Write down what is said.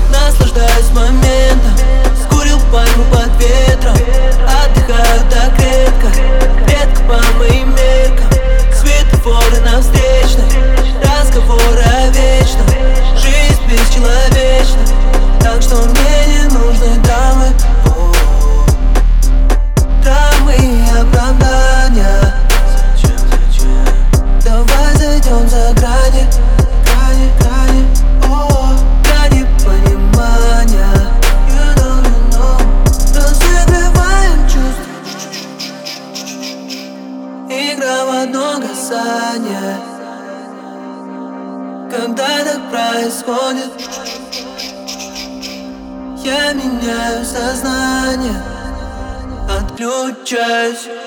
наслаждаюсь моментом. Скурил пальму под ветром, отдыхаю так редко, редко по моим меркам. Светофоры на встречной, разговоры о вечном. Жизнь бесчеловечна, так что мне не нужны драмы, драмы и оправдания. Давай зайдем за грани, грани, грани, грани понимания. You know. Разыгрываем чувства, игра в одно касание. Когда так происходит, я меняю сознание, отключаюсь.